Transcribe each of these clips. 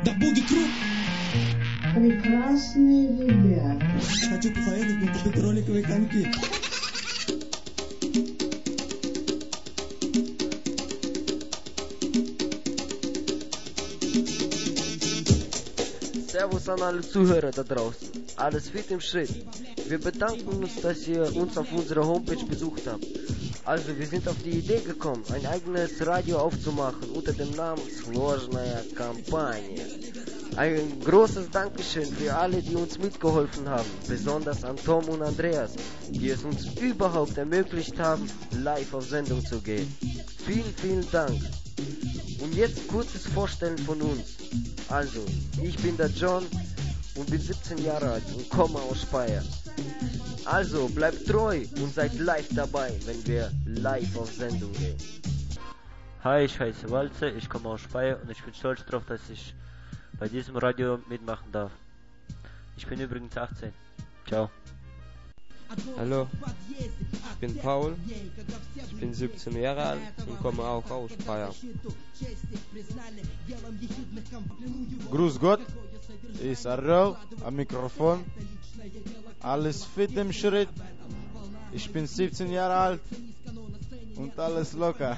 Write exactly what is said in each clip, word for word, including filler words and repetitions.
Прекрасные ребята. Хочу походить на какие-то роликовые коньки. Servus an alle Zuhörer da draußen. Alles fit im Schritt. Wir bedanken uns, dass ihr uns auf unserer Homepage besucht habt. Also, wir sind auf die Idee gekommen, ein eigenes Radio aufzumachen unter dem Namen Сложная Компания. Ein großes Dankeschön für alle, die uns mitgeholfen haben, besonders an Tom und Andreas, die es uns überhaupt ermöglicht haben, live auf Sendung zu gehen. Vielen, vielen Dank. Und jetzt kurzes Vorstellen von uns. Also, ich bin der John und bin siebzehn Jahre alt und komme aus Speyer. Also, bleibt treu und seid live dabei, wenn wir live auf Sendung gehen. Hi, ich heiße Walze, ich komme aus Speyer und ich bin stolz darauf, dass ich bei diesem Radio mitmachen darf. Ich bin übrigens achtzehn. Ciao. Hallo, ich bin Paul, ich bin siebzehn Jahre alt und komme auch aus Speyer. Grüß Gott, ist Arrel am Mikrofon. Alles fit im Schritt. Ich bin siebzehn Jahre alt und alles locker.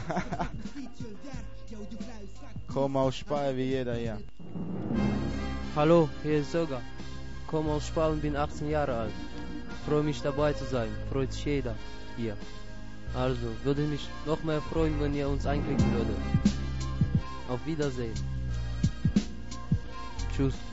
Komm aus Speyer wie jeder hier. Hallo, hier ist Soga. Komme aus Speyer und bin achtzehn Jahre alt. Freue mich dabei zu sein. Freut sich jeder hier. Also, würde mich noch mehr freuen, wenn ihr uns einklicken würdet. Auf Wiedersehen. Tschüss.